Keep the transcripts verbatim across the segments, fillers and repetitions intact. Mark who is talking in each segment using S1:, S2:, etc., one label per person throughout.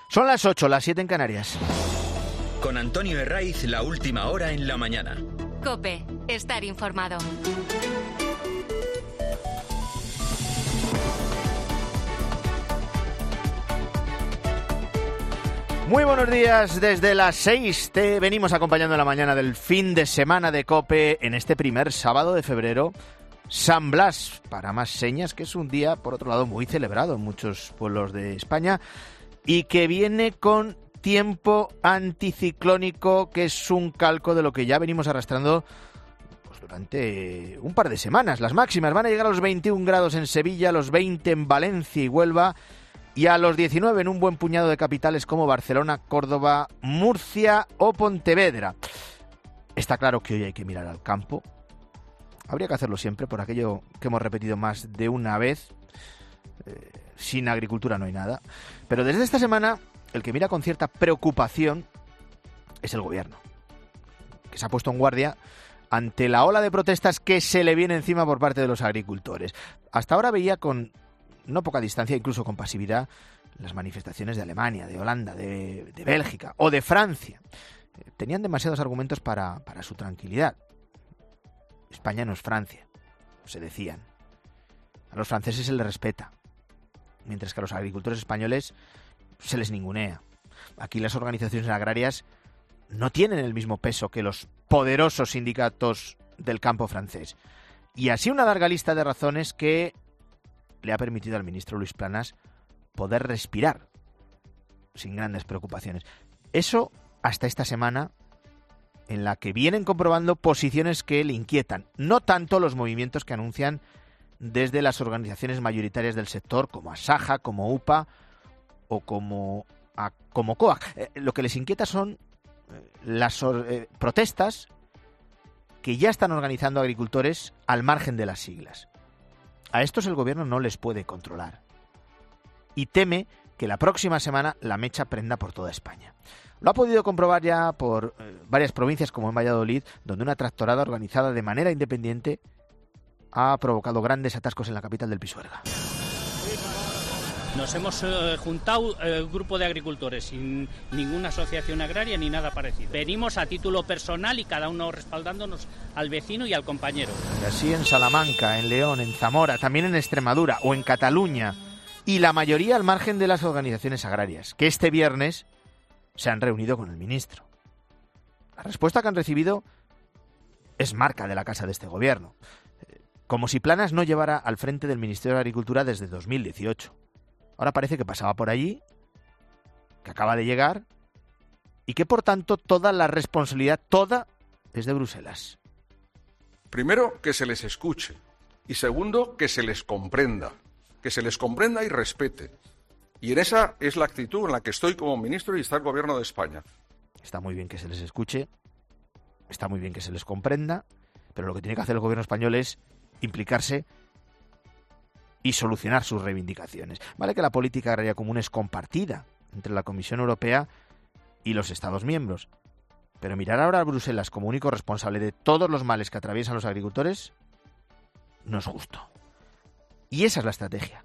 S1: Son las ocho, las siete en Canarias.
S2: Con Antonio Herraiz, la última hora en la mañana.
S3: COPE, estar informado.
S1: Muy buenos días, desde las seis te venimos acompañando en la mañana del fin de semana de COPE en este primer sábado de febrero, San Blas, para más señas, que es un día, por otro lado, muy celebrado en muchos pueblos de España y que viene con tiempo anticiclónico, que es un calco de lo que ya venimos arrastrando pues, durante un par de semanas. Las máximas van a llegar a los veintiún grados en Sevilla, a los veinte en Valencia y Huelva, y a los diecinueve en un buen puñado de capitales como Barcelona, Córdoba, Murcia o Pontevedra. Está claro que hoy hay que mirar al campo. Habría que hacerlo siempre por aquello que hemos repetido más de una vez. Eh, sin agricultura no hay nada. Pero desde esta semana, el que mira con cierta preocupación es el gobierno, que se ha puesto en guardia ante la ola de protestas que se le viene encima por parte de los agricultores. Hasta ahora veía con no poca distancia, incluso con pasividad, las manifestaciones de Alemania, de Holanda, de, de Bélgica o de Francia. Eh, tenían demasiados argumentos para, para su tranquilidad. España no es Francia, se decían. A los franceses se les respeta, mientras que a los agricultores españoles se les ningunea. Aquí las organizaciones agrarias no tienen el mismo peso que los poderosos sindicatos del campo francés. Y así una larga lista de razones que le ha permitido al ministro Luis Planas poder respirar sin grandes preocupaciones. Eso hasta esta semana, en la que vienen comprobando posiciones que le inquietan, no tanto los movimientos que anuncian desde las organizaciones mayoritarias del sector, como Asaja, como U P A o como, a, como COAG. Eh, lo que les inquieta son eh, las eh, protestas que ya están organizando agricultores al margen de las siglas. A estos el gobierno no les puede controlar y teme que la próxima semana la mecha prenda por toda España. Lo ha podido comprobar ya por eh, varias provincias como en Valladolid, donde una tractorada organizada de manera independiente ha provocado grandes atascos en la capital del Pisuerga.
S4: Nos hemos eh, juntado el eh, grupo de agricultores sin ninguna asociación agraria ni nada parecido. Venimos a título personal y cada uno respaldándonos al vecino y al compañero.
S1: Y así en Salamanca, en León, en Zamora, también en Extremadura o en Cataluña, y la mayoría al margen de las organizaciones agrarias, que este viernes se han reunido con el ministro. La respuesta que han recibido es marca de la casa de este gobierno, como si Planas no llevara al frente del Ministerio de Agricultura desde dos mil dieciocho. Ahora parece que pasaba por allí, que acaba de llegar y que por tanto toda la responsabilidad, toda, es de Bruselas.
S5: Primero, que se les escuche y segundo, que se les comprenda, que se les comprenda y respete. Y en esa es la actitud en la que estoy como ministro y está el gobierno de España.
S1: Está muy bien que se les escuche, está muy bien que se les comprenda, pero lo que tiene que hacer el gobierno español es implicarse y solucionar sus reivindicaciones. Vale que la política agraria común es compartida entre la Comisión Europea y los Estados miembros, pero mirar ahora a Bruselas como único responsable de todos los males que atraviesan los agricultores no es justo. Y esa es la estrategia.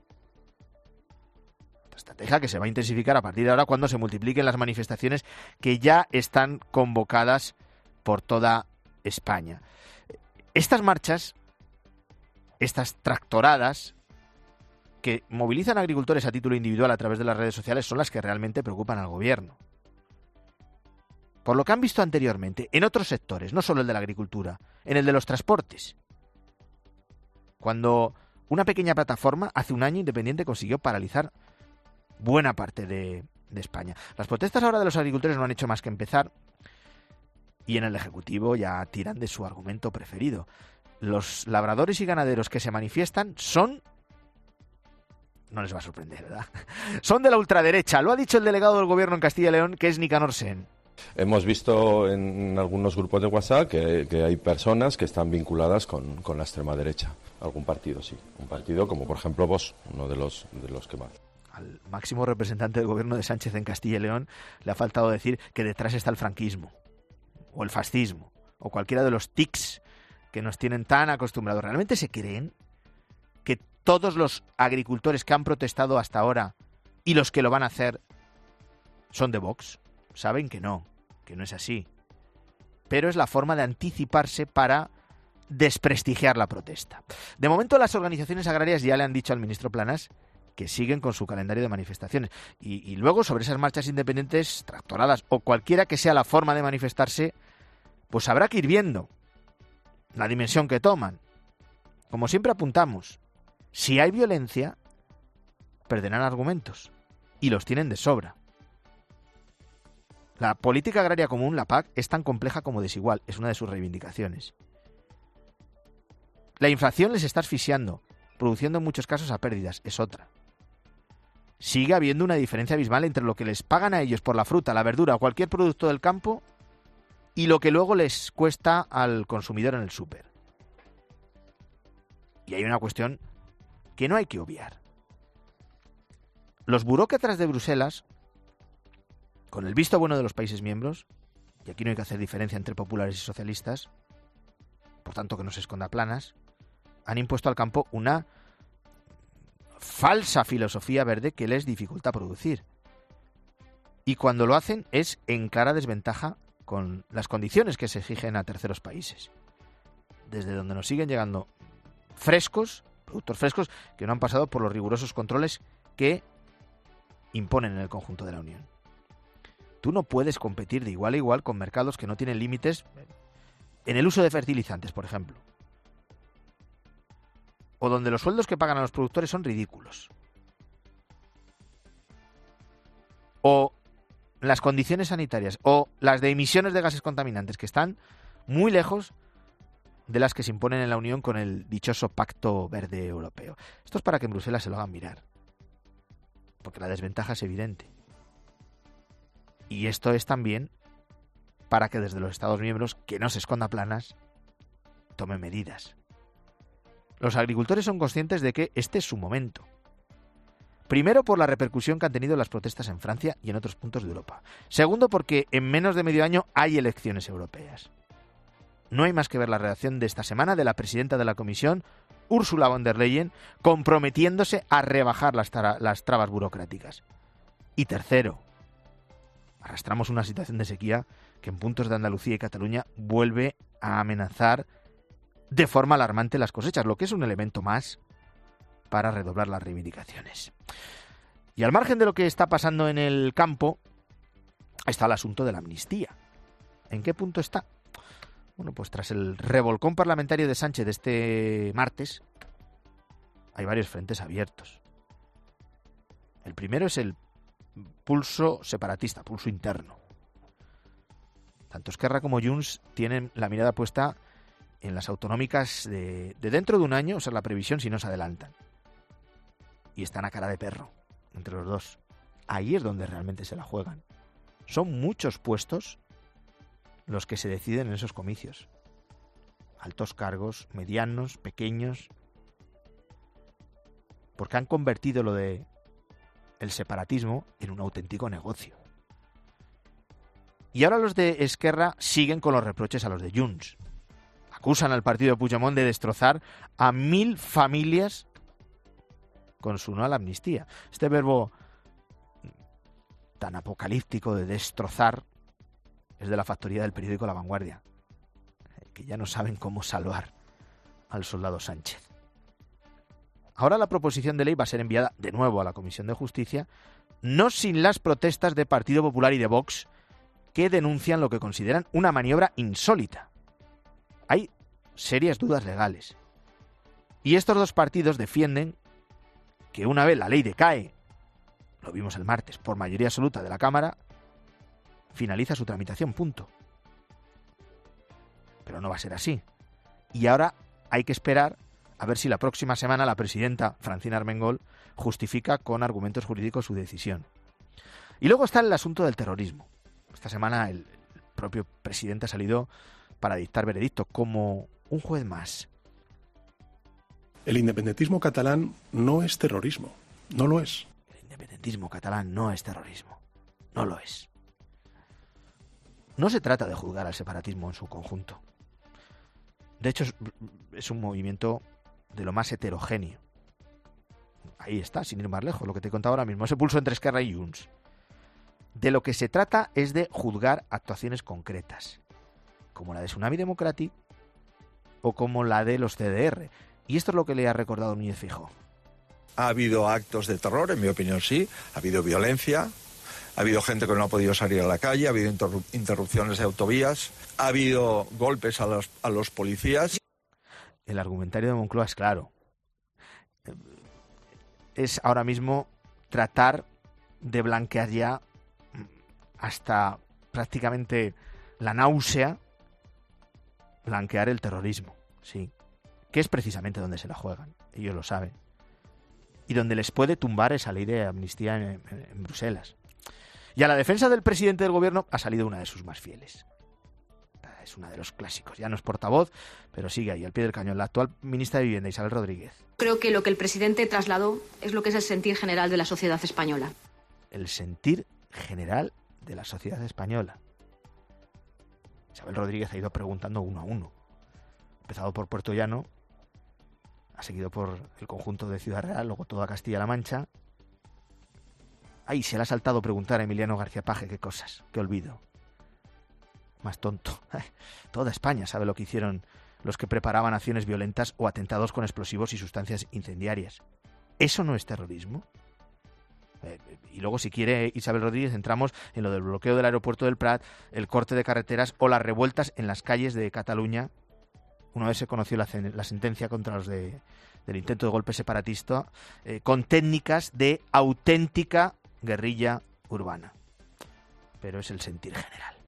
S1: La estrategia que se va a intensificar a partir de ahora cuando se multipliquen las manifestaciones que ya están convocadas por toda España. Estas marchas, estas tractoradas que movilizan a agricultores a título individual a través de las redes sociales son las que realmente preocupan al gobierno. Por lo que han visto anteriormente, en otros sectores, no solo el de la agricultura, en el de los transportes. Cuando una pequeña plataforma, hace un año, independiente, consiguió paralizar buena parte de, de España. Las protestas ahora de los agricultores no han hecho más que empezar y en el Ejecutivo ya tiran de su argumento preferido. Los labradores y ganaderos que se manifiestan son... No les va a sorprender, ¿verdad? Son de la ultraderecha. Lo ha dicho el delegado del gobierno en Castilla y León, que es Nicanor Sen.
S6: Hemos visto en algunos grupos de WhatsApp que, que hay personas que están vinculadas con, con la extrema derecha. Algún partido, sí. Un partido como, por ejemplo, Vox, uno de los, de los que más.
S1: Al máximo representante del gobierno de Sánchez en Castilla y León le ha faltado decir que detrás está el franquismo, o el fascismo, o cualquiera de los tics que nos tienen tan acostumbrados. ¿Realmente se creen que todos los agricultores que han protestado hasta ahora y los que lo van a hacer son de Vox, saben que no, que no es así. Pero es la forma de anticiparse para desprestigiar la protesta. De momento las organizaciones agrarias ya le han dicho al ministro Planas que siguen con su calendario de manifestaciones. Y, y luego sobre esas marchas independientes, tractoradas o cualquiera que sea la forma de manifestarse, pues habrá que ir viendo la dimensión que toman. Como siempre apuntamos, si hay violencia, perderán argumentos. Y los tienen de sobra. La política agraria común, la P A C, es tan compleja como desigual. Es una de sus reivindicaciones. La inflación les está asfixiando, produciendo en muchos casos a pérdidas. Es otra. Sigue habiendo una diferencia abismal entre lo que les pagan a ellos por la fruta, la verdura o cualquier producto del campo y lo que luego les cuesta al consumidor en el súper. Y hay una cuestión que no hay que obviar. Los burócratas de Bruselas, con el visto bueno de los países miembros, y aquí no hay que hacer diferencia entre populares y socialistas, por tanto que no se esconda Planas, han impuesto al campo una falsa filosofía verde que les dificulta producir. Y cuando lo hacen es en clara desventaja con las condiciones que se exigen a terceros países. Desde donde nos siguen llegando frescos, productos frescos, que no han pasado por los rigurosos controles que imponen en el conjunto de la Unión. Tú no puedes competir de igual a igual con mercados que no tienen límites en el uso de fertilizantes, por ejemplo. O donde los sueldos que pagan a los productores son ridículos. O las condiciones sanitarias, o las de emisiones de gases contaminantes, que están muy lejos de las que se imponen en la Unión con el dichoso Pacto Verde Europeo. Esto es para que en Bruselas se lo hagan mirar. Porque la desventaja es evidente. Y esto es también para que desde los Estados miembros, que no se esconda Planas, tomen medidas. Los agricultores son conscientes de que este es su momento. Primero, por la repercusión que han tenido las protestas en Francia y en otros puntos de Europa. Segundo, porque en menos de medio año hay elecciones europeas. No hay más que ver la redacción de esta semana de la presidenta de la Comisión, Ursula von der Leyen, comprometiéndose a rebajar las, tra- las trabas burocráticas. Y tercero, arrastramos una situación de sequía que en puntos de Andalucía y Cataluña vuelve a amenazar de forma alarmante las cosechas, lo que es un elemento más para redoblar las reivindicaciones. Y al margen de lo que está pasando en el campo, está el asunto de la amnistía. ¿En qué punto está? Bueno, pues tras el revolcón parlamentario de Sánchez de este martes, hay varios frentes abiertos. El primero es el pulso separatista, pulso interno. Tanto Esquerra como Junts tienen la mirada puesta en las autonómicas de, de dentro de un año, o sea, la previsión si no se adelantan. Y están a cara de perro entre los dos. Ahí es donde realmente se la juegan. Son muchos puestos los que se deciden en esos comicios. Altos cargos, medianos, pequeños. Porque han convertido lo de el separatismo en un auténtico negocio. Y ahora los de Esquerra siguen con los reproches a los de Junts. Acusan al partido de Puigdemont de destrozar a mil familias con su no a la amnistía. Este verbo tan apocalíptico de destrozar es de la factoría del periódico La Vanguardia, que ya no saben cómo salvar al soldado Sánchez. Ahora la proposición de ley va a ser enviada de nuevo a la Comisión de Justicia, no sin las protestas de Partido Popular y de Vox, que denuncian lo que consideran una maniobra insólita. Hay serias dudas legales. Y estos dos partidos defienden que una vez la ley decae, lo vimos el martes, por mayoría absoluta de la Cámara, finaliza su tramitación, punto. Pero no va a ser así. Y ahora hay que esperar a ver si la próxima semana la presidenta Francina Armengol justifica con argumentos jurídicos su decisión. Y luego está el asunto del terrorismo. Esta semana el propio presidente ha salido para dictar veredicto como un juez más.
S7: El independentismo catalán no es terrorismo, no lo es.
S1: El independentismo catalán no es terrorismo, no lo es. No se trata de juzgar al separatismo en su conjunto. De hecho, es un movimiento de lo más heterogéneo. Ahí está, sin ir más lejos, lo que te he contado ahora mismo, ese pulso entre Esquerra y Junts. De lo que se trata es de juzgar actuaciones concretas, como la de Tsunami Democratic o como la de los C D R. Y esto es lo que le ha recordado Núñez Feijóo.
S8: Ha habido actos de terror, en mi opinión sí, ha habido violencia, ha habido gente que no ha podido salir a la calle, ha habido interrupciones de autovías, ha habido golpes a los, a los policías.
S1: El argumentario de Moncloa es claro. Es ahora mismo tratar de blanquear ya hasta prácticamente la náusea, blanquear el terrorismo, sí, que es precisamente donde se la juegan, ellos lo saben, y donde les puede tumbar esa ley de amnistía en, en, en Bruselas. Y a la defensa del presidente del gobierno ha salido una de sus más fieles. Es una de los clásicos, ya no es portavoz, pero sigue ahí, al pie del cañón, la actual ministra de Vivienda, Isabel Rodríguez.
S9: Creo que lo que el presidente trasladó es lo que es el sentir general de la sociedad española.
S1: El sentir general de la sociedad española. Isabel Rodríguez ha ido preguntando uno a uno. Ha empezado por Puerto Llano, ha seguido por el conjunto de Ciudad Real, luego toda Castilla-La Mancha. Ay, se le ha saltado preguntar a Emiliano García Paje qué cosas, qué olvido. Más tonto. Ay, toda España sabe lo que hicieron los que preparaban acciones violentas o atentados con explosivos y sustancias incendiarias. ¿Eso no es terrorismo? Eh, y luego, si quiere Isabel Rodríguez, entramos en lo del bloqueo del aeropuerto del Prat, el corte de carreteras o las revueltas en las calles de Cataluña. Una vez se conoció la, la sentencia contra los de, del intento de golpe separatista, eh, con técnicas de auténtica guerrilla urbana. Pero es el sentir general.